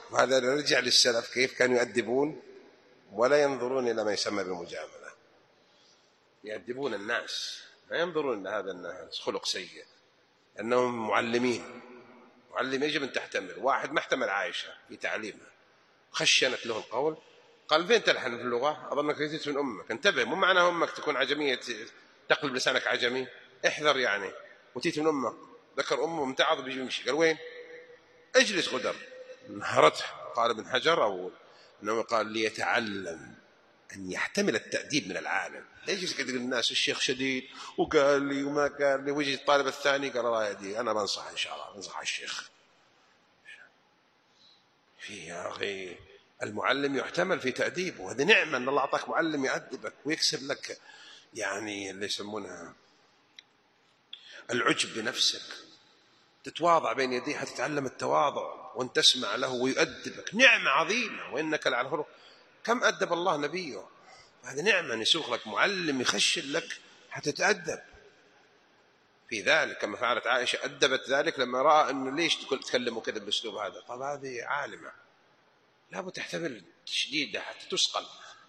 وهذا نرجع للسلف كيف كانوا يؤدبون ولا ينظرون إلى ما يسمى بالمجاملة، يؤدبون الناس، ما ينظرون إلى هذا الناس خلق سيء، أنهم معلمين. معلم يجب أن تحتمل. واحد ما احتمل عائشة في تعليمها، خشنت له القول، قال فين تلحن في اللغة؟ أظنك أتيت من أمك. انتبه، مو معنى أمك تكون عجمية تقلب لسانك عجمي، احذر يعني. وتيت من أمك، ذكر أمه ممتعض بيجي يمشي، قال وين؟ اجلس غدر. انهرته. قال ابن حجر أو أنه قال ليتعلم أن يحتمل التأديب من العالم. ليش يقول الناس الشيخ شديد وقال لي وما قال لي، ويجي الطالب الثاني قال الله يهديه أنا بنصح إن شاء الله، بنصح الشيخ. يا أخي المعلم يحتمل في تأديبه، وهذه نعمة أن الله أعطاك معلم يأدبك ويكسب لك يعني اللي يسمونها العجب بنفسك، تتواضع بين يديه حتى تتعلم التواضع وأن تسمع له ويؤدبك، نعمة عظيمة. وإنك لعلى خلق. كم أدب الله نبيه، هذه نعمة أن يسوق لك معلم يخشل لك حتى تتأدب في ذلك، كما فعلت عائشة، أدبت ذلك لما رأى أنه ليش تكلموا كذا بالأسلوب هذا. طب هذه عالمة، لا بد تحتمل تشديدة حتى تسقل.